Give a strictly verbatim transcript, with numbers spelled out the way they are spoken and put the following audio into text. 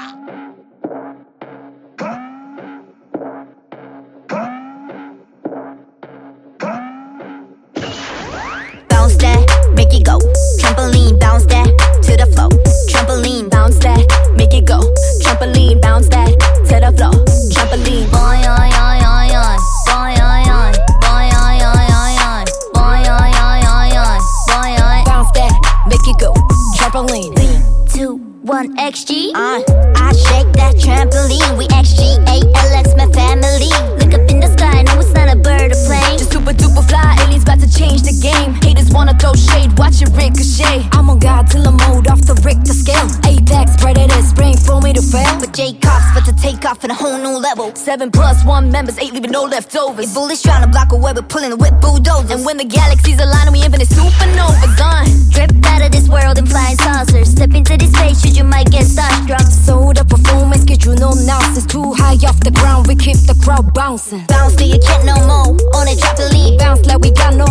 Bounce that, make it go. Trampoline, bounce that to the floor. Trampoline, bounce that, make it go. Trampoline, bounce that to the floor. Trampoline, boy, oi, oi, oi, oi. Boy, oi, oi. Boy, oi, oi, oi, oi. Boy, oi, oi, oi, oi. Boy, oi. Bounce that, make it go. Trampoline. Three, two, one, X G. Uh, I shake that trampoline. We X G A L X, my family. Look up in the sky, no, it's not a bird or plane. Just super duper fly, aliens about to change the game. Haters wanna throw shade, watch it ricochet. I'm on Godzilla mode off the Richter scale. Apex predators, brain for me to fail. But J Cops about to take off at a whole new level. Seven plus one members, eight leaving no leftovers. If bullets trying to block a web, we're pulling the whip bulldozers. And when the galaxies align, we infinite supernovas on. Drip out of this world and flying saucers. Step into this space, shoot you might get starstruck. So the performance get you no nonsense. Too high off the ground, we keep the crowd bouncing. Bounce till you can't no more on a trampoline. Bounce like we got no